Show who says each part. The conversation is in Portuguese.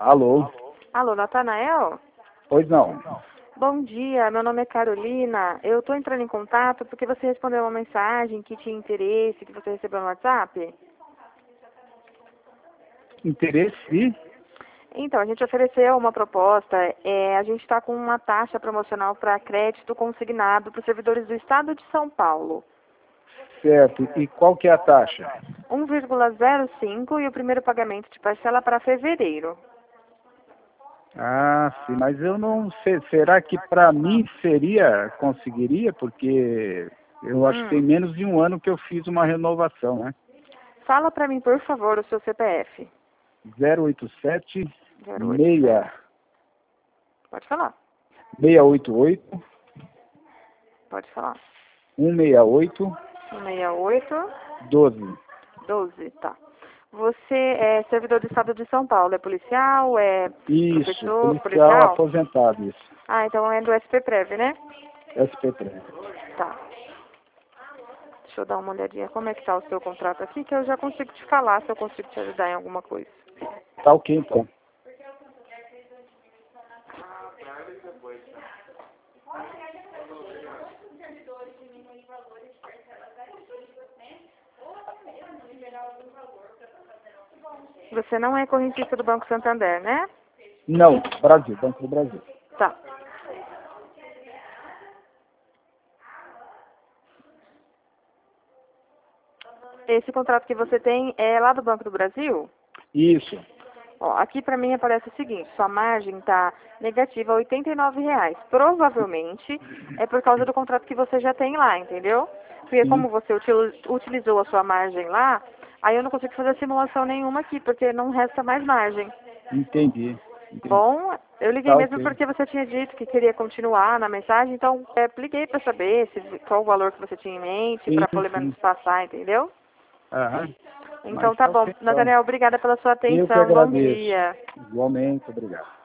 Speaker 1: Alô?
Speaker 2: Alô, Natanael?
Speaker 1: Pois não.
Speaker 2: Bom dia, meu nome é Carolina. Eu estou entrando em contato porque você respondeu uma mensagem que tinha interesse, que você recebeu no WhatsApp.
Speaker 1: Interesse?
Speaker 2: Então, a gente ofereceu uma proposta. A gente está com uma taxa promocional para crédito consignado para os servidores do Estado de São Paulo.
Speaker 1: Certo. E qual que é a taxa?
Speaker 2: 1,05 e o primeiro pagamento de parcela para fevereiro.
Speaker 1: Ah, sim, mas eu não sei. Será que para mim conseguiria? Porque eu acho que tem menos de um ano que eu fiz uma renovação, né?
Speaker 2: Fala para mim, por favor, o seu CPF.
Speaker 1: 087
Speaker 2: 087. Pode falar.
Speaker 1: 688
Speaker 2: Pode falar.
Speaker 1: 168
Speaker 2: 168
Speaker 1: 12.
Speaker 2: 12, tá. Você é servidor do Estado de São Paulo, é policial, é
Speaker 1: Isso,
Speaker 2: professor,
Speaker 1: policial
Speaker 2: policial?
Speaker 1: aposentado, isso.
Speaker 2: Ah, então é do SP-Prev, né?
Speaker 1: SP3.
Speaker 2: Tá. Deixa eu dar uma olhadinha como é que tá o seu contrato aqui, que eu já consigo te falar se eu consigo te ajudar em alguma coisa.
Speaker 1: Tá ok, então.
Speaker 2: Você não é correntista do Banco Santander, né?
Speaker 1: Não, Brasil, Banco do Brasil.
Speaker 2: Tá. Esse contrato que você tem é lá do Banco do Brasil?
Speaker 1: Isso.
Speaker 2: Ó, aqui para mim aparece o seguinte, sua margem está negativa, R$ 89,00. Provavelmente é por causa do contrato que você já tem lá, entendeu? Porque
Speaker 1: Sim.
Speaker 2: como você utilizou a sua margem lá, aí eu não consigo fazer simulação nenhuma aqui, porque não resta mais margem.
Speaker 1: Entendi.
Speaker 2: Bom, eu liguei
Speaker 1: Tá
Speaker 2: mesmo
Speaker 1: ok.
Speaker 2: porque você tinha dito que queria continuar na mensagem, então liguei para saber qual o valor que você tinha em mente,
Speaker 1: Sim,
Speaker 2: para pelo menos
Speaker 1: sim.
Speaker 2: passar, entendeu?
Speaker 1: Aham.
Speaker 2: Então
Speaker 1: Mas
Speaker 2: tá
Speaker 1: tá
Speaker 2: bom.
Speaker 1: ok, então.
Speaker 2: Nathaniel, obrigada pela sua
Speaker 1: Eu que
Speaker 2: atenção. Bom
Speaker 1: agradeço.
Speaker 2: dia.
Speaker 1: Igualmente, obrigado.